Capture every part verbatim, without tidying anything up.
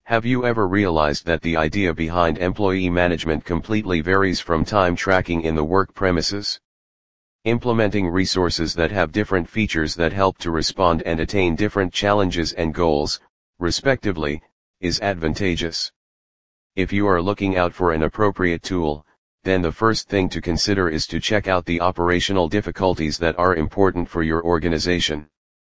Have you ever realized that the idea behind employee management completely varies from time tracking in the work premises? Implementing resources that have different features that help to respond and attain different challenges and goals, respectively, is advantageous. If you are looking out for an appropriate tool, then the first thing to consider is to check out the operational difficulties that are important for your organization.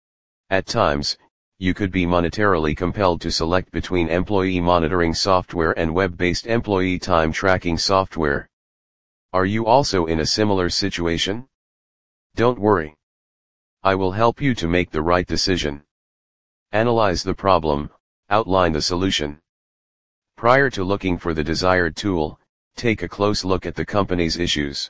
At times, you could be monetarily compelled to select between employee monitoring software and web-based employee time tracking software. Are you also in a similar situation? Don't worry. I will help you to make the right decision. Analyze the problem, outline the solution. Prior to looking for the desired tool, take a close look at the company's issues.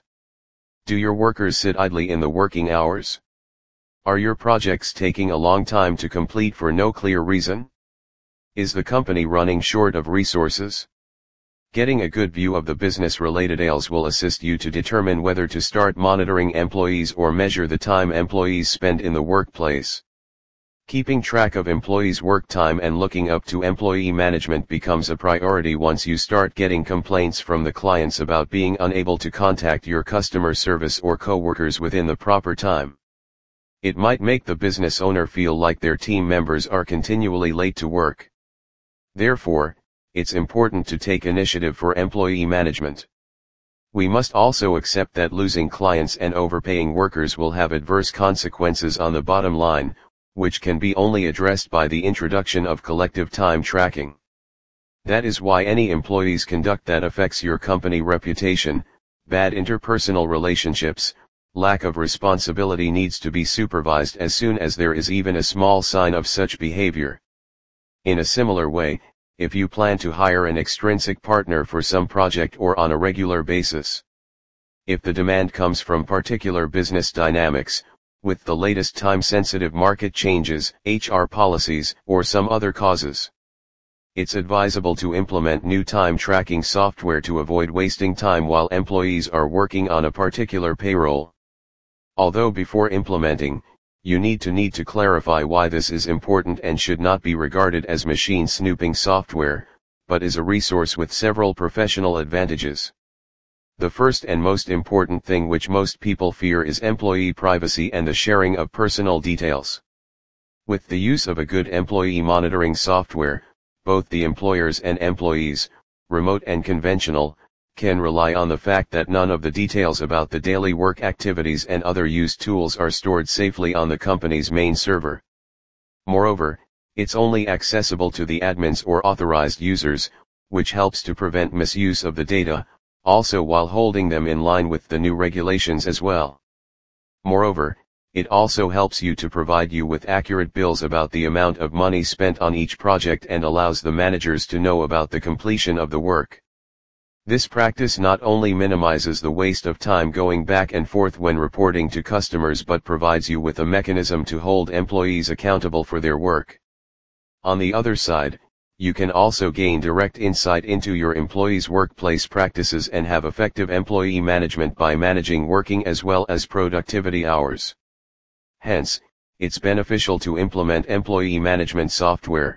Do your workers sit idly in the working hours? Are your projects taking a long time to complete for no clear reason? Is the company running short of resources? Getting a good view of the business-related details will assist you to determine whether to start monitoring employees or measure the time employees spend in the workplace. Keeping track of employees' work time and looking up to employee management becomes a priority once you start getting complaints from the clients about being unable to contact your customer service or coworkers within the proper time. It might make the business owner feel like their team members are continually late to work. Therefore, it's important to take initiative for employee management. We must also accept that losing clients and overpaying workers will have adverse consequences on the bottom line, which can be only addressed by the introduction of collective time tracking. That is why any employees conduct that affects your company reputation, bad interpersonal relationships, lack of responsibility needs to be supervised as soon as there is even a small sign of such behavior. In a similar way, if you plan to hire an extrinsic partner for some project or on a regular basis, if the demand comes from particular business dynamics, with the latest time-sensitive market changes, H R policies, or some other causes, it's advisable to implement new time tracking software to avoid wasting time while employees are working on a particular payroll. Although before implementing, you need to need to clarify why this is important and should not be regarded as machine snooping software, but is a resource with several professional advantages. The first and most important thing which most people fear is employee privacy and the sharing of personal details. With the use of a good employee monitoring software, both the employers and employees, remote and conventional, can rely on the fact that none of the details about the daily work activities and other used tools are stored safely on the company's main server. Moreover, it's only accessible to the admins or authorized users, which helps to prevent misuse of the data, also while holding them in line with the new regulations as well. Moreover, it also helps you to provide you with accurate bills about the amount of money spent on each project and allows the managers to know about the completion of the work. This practice not only minimizes the waste of time going back and forth when reporting to customers but provides you with a mechanism to hold employees accountable for their work. On the other side, you can also gain direct insight into your employees' workplace practices and have effective employee management by managing working as well as productivity hours. Hence, it's beneficial to implement employee management software.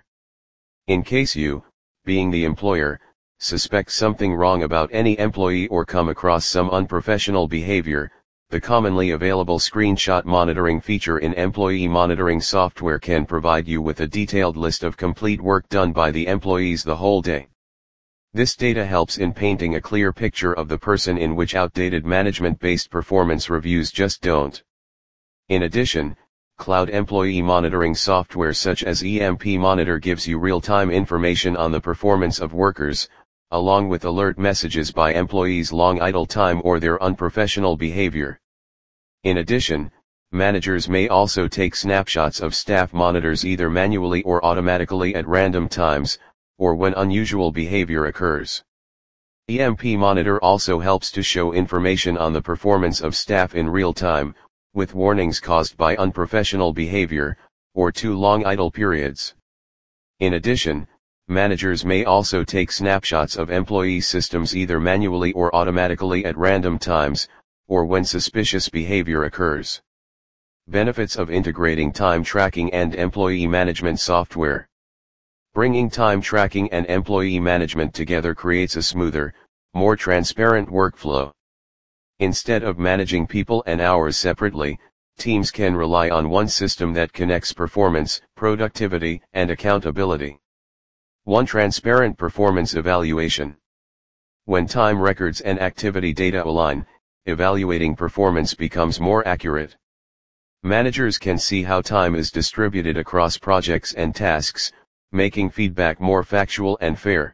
In case you, being the employer, suspect something wrong about any employee or come across some unprofessional behavior, the commonly available screenshot monitoring feature in employee monitoring software can provide you with a detailed list of complete work done by the employees the whole day. This data helps in painting a clear picture of the person in which outdated management-based performance reviews just don't. In addition, cloud employee monitoring software such as E M P Monitor gives you real-time information on the performance of workers, along with alert messages by employees' long idle time or their unprofessional behavior. In addition, managers may also take snapshots of staff monitors either manually or automatically at random times, or when unusual behavior occurs. E M P Monitor also helps to show information on the performance of staff in real time, with warnings caused by unprofessional behavior, or too long idle periods. In addition, managers may also take snapshots of employee systems either manually or automatically at random times, or when suspicious behavior occurs. Benefits of integrating time tracking and employee management software. Bringing time tracking and employee management together creates a smoother, more transparent workflow. Instead of managing people and hours separately, teams can rely on one system that connects performance, productivity, and accountability. One transparent performance evaluation. When time records and activity data align, evaluating performance becomes more accurate. Managers can see how time is distributed across projects and tasks, making feedback more factual and fair.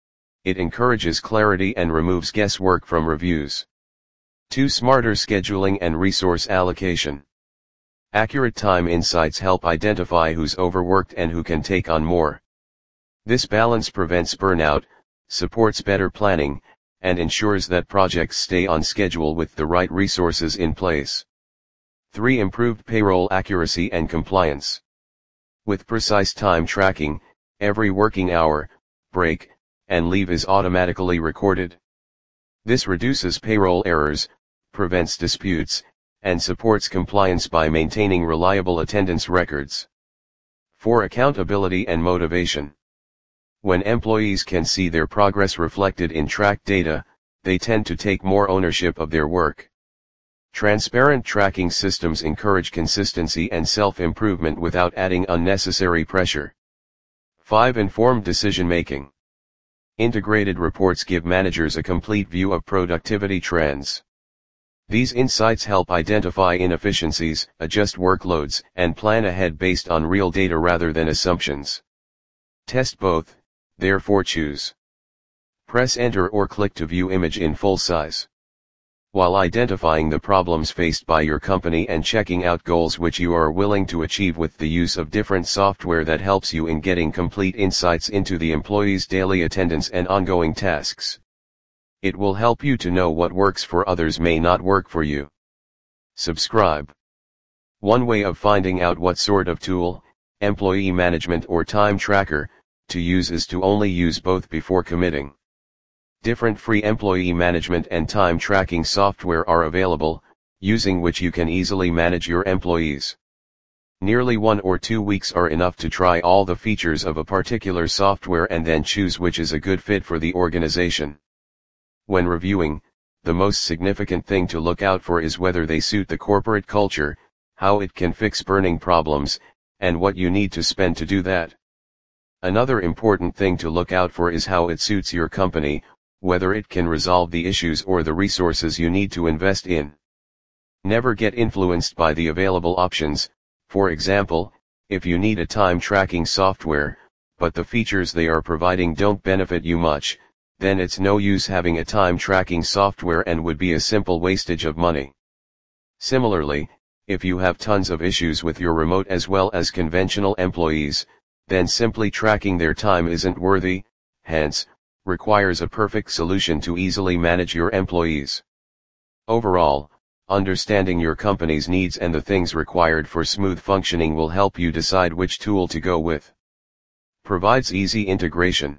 It encourages clarity and removes guesswork from reviews. two Smarter scheduling and resource allocation. Accurate time insights help identify who's overworked and who can take on more. This balance prevents burnout, supports better planning, and ensures that projects stay on schedule with the right resources in place. three Improved payroll accuracy and compliance. With precise time tracking, every working hour, break, and leave is automatically recorded. This reduces payroll errors, prevents disputes, and supports compliance by maintaining reliable attendance records. four Accountability and motivation. When employees can see their progress reflected in tracked data, they tend to take more ownership of their work. Transparent tracking systems encourage consistency and self-improvement without adding unnecessary pressure. five Informed decision-making. Integrated reports give managers a complete view of productivity trends. These insights help identify inefficiencies, adjust workloads, and plan ahead based on real data rather than assumptions. Test both, therefore choose. Press Enter or click to view image in full size. While identifying the problems faced by your company and checking out goals which you are willing to achieve with the use of different software that helps you in getting complete insights into the employee's daily attendance and ongoing tasks. It will help you to know what works for others may not work for you. Subscribe. One way of finding out what sort of tool, employee management or time tracker, to use is to only use both before committing. Different free employee management and time tracking software are available, using which you can easily manage your employees. Nearly one or two weeks are enough to try all the features of a particular software and then choose which is a good fit for the organization. When reviewing, the most significant thing to look out for is whether they suit the corporate culture, how it can fix burning problems, and what you need to spend to do that. Another important thing to look out for is how it suits your company, whether it can resolve the issues or the resources you need to invest in. Never get influenced by the available options. For example, if you need a time tracking software, but the features they are providing don't benefit you much, then it's no use having a time tracking software and would be a simple wastage of money. Similarly, if you have tons of issues with your remote as well as conventional employees, then simply tracking their time isn't worthy, hence, requires a perfect solution to easily manage your employees. Overall, understanding your company's needs and the things required for smooth functioning will help you decide which tool to go with. Provides easy integration.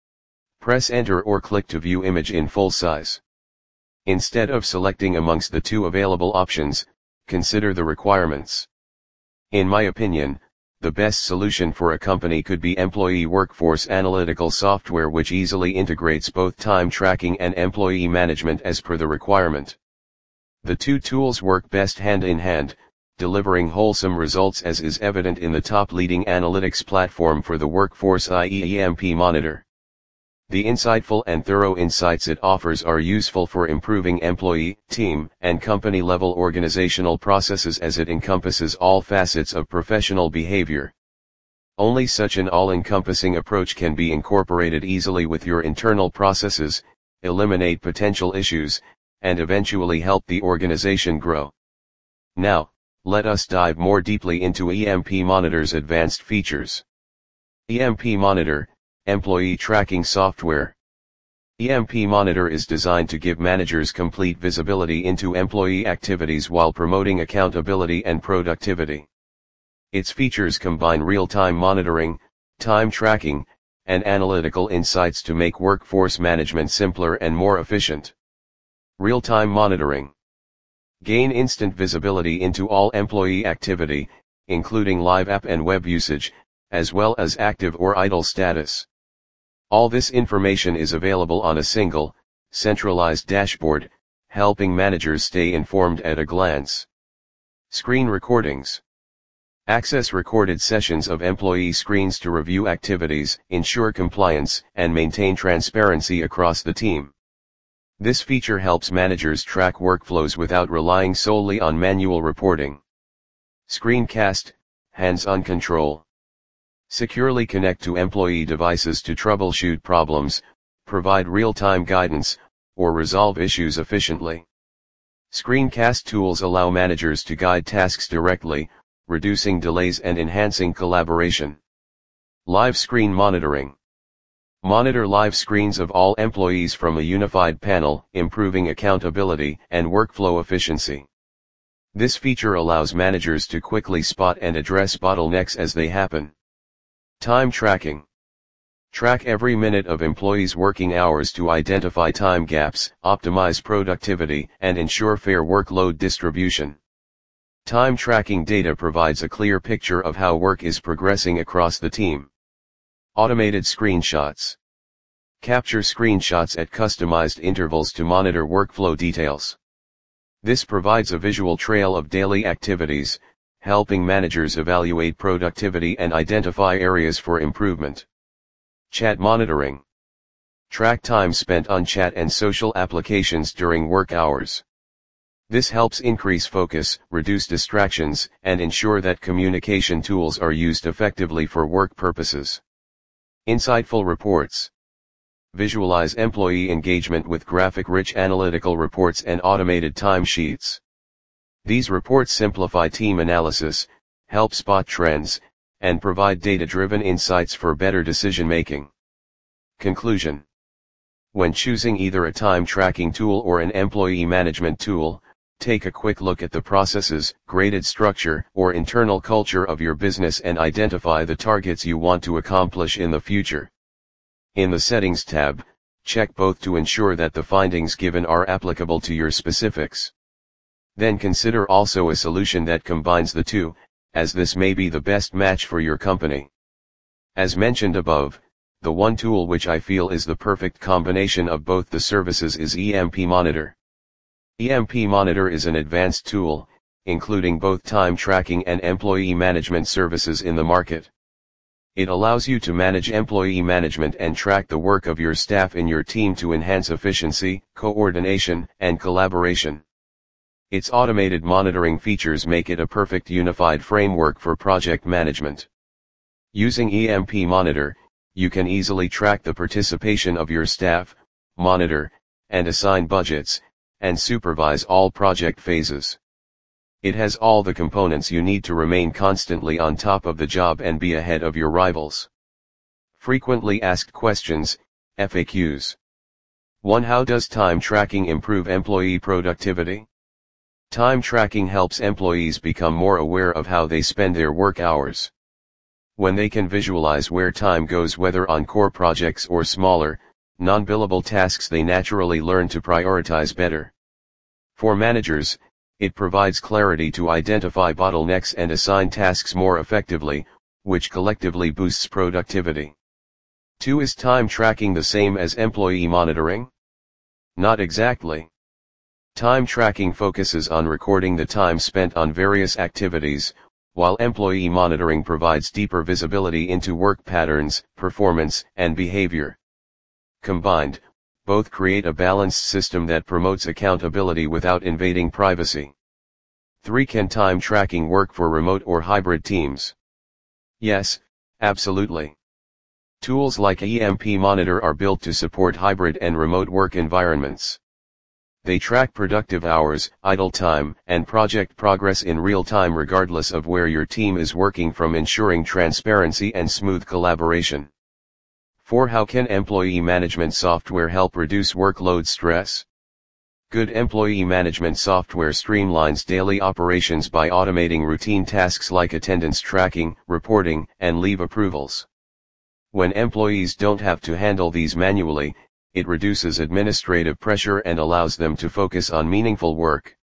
Press Enter or click to view image in full size. Instead of selecting amongst the two available options, consider the requirements. In my opinion, the best solution for a company could be employee workforce analytical software which easily integrates both time tracking and employee management as per the requirement. The two tools work best hand in hand, delivering wholesome results as is evident in the top leading analytics platform for the workforce, that is E M P Monitor. The insightful and thorough insights it offers are useful for improving employee, team, and company-level organizational processes as it encompasses all facets of professional behavior. Only such an all-encompassing approach can be incorporated easily with your internal processes, eliminate potential issues, and eventually help the organization grow. Now, let us dive more deeply into E M P Monitor's advanced features. E M P Monitor, Employee Tracking Software. E M P Monitor is designed to give managers complete visibility into employee activities while promoting accountability and productivity. Its features combine real-time monitoring, time tracking, and analytical insights to make workforce management simpler and more efficient. Real-time monitoring. Gain instant visibility into all employee activity, including live app and web usage, as well as active or idle status. All this information is available on a single, centralized dashboard, helping managers stay informed at a glance. Screen recordings. Access recorded sessions of employee screens to review activities, ensure compliance, and maintain transparency across the team. This feature helps managers track workflows without relying solely on manual reporting. Screencast, hands-on control. Securely connect to employee devices to troubleshoot problems, provide real-time guidance, or resolve issues efficiently. Screencast tools allow managers to guide tasks directly, reducing delays and enhancing collaboration. Live screen monitoring. Monitor live screens of all employees from a unified panel, improving accountability and workflow efficiency. This feature allows managers to quickly spot and address bottlenecks as they happen. Time tracking. Track every minute of employees' working hours to identify time gaps, optimize productivity, and ensure fair workload distribution. Time tracking data provides a clear picture of how work is progressing across the team. Automated screenshots. Capture screenshots at customized intervals to monitor workflow details. This provides a visual trail of daily activities, helping managers evaluate productivity and identify areas for improvement. Chat monitoring. Track time spent on chat and social applications during work hours. This helps increase focus, reduce distractions, and ensure that communication tools are used effectively for work purposes. Insightful reports. Visualize employee engagement with graphic-rich analytical reports and automated timesheets. These reports simplify team analysis, help spot trends, and provide data-driven insights for better decision-making. Conclusion. When choosing either a time tracking tool or an employee management tool, take a quick look at the processes, graded structure, or internal culture of your business and identify the targets you want to accomplish in the future. In the Settings tab, check both to ensure that the findings given are applicable to your specifics. Then consider also a solution that combines the two, as this may be the best match for your company. As mentioned above, the one tool which I feel is the perfect combination of both the services is E M P Monitor. E M P Monitor is an advanced tool, including both time tracking and employee management services in the market. It allows you to manage employee management and track the work of your staff in your team to enhance efficiency, coordination, and collaboration. Its automated monitoring features make it a perfect unified framework for project management. Using E M P Monitor, you can easily track the participation of your staff, monitor, and assign budgets, and supervise all project phases. It has all the components you need to remain constantly on top of the job and be ahead of your rivals. Frequently asked questions, F A Qs. one. How does time tracking improve employee productivity? Time tracking helps employees become more aware of how they spend their work hours. When they can visualize where time goes, whether on core projects or smaller, non-billable tasks, they naturally learn to prioritize better. For managers, it provides clarity to identify bottlenecks and assign tasks more effectively, which collectively boosts productivity. two. Is time tracking the same as employee monitoring? Not exactly. Time tracking focuses on recording the time spent on various activities, while employee monitoring provides deeper visibility into work patterns, performance, and behavior. Combined, both create a balanced system that promotes accountability without invading privacy. three. Can time tracking work for remote or hybrid teams? Yes, absolutely. Tools like E M P Monitor are built to support hybrid and remote work environments. They track productive hours, idle time, and project progress in real time regardless of where your team is working, from ensuring transparency and smooth collaboration. four. How can employee management software help reduce workload stress? Good employee management software streamlines daily operations by automating routine tasks like attendance tracking, reporting, and leave approvals. When employees don't have to handle these manually, it reduces administrative pressure and allows them to focus on meaningful work.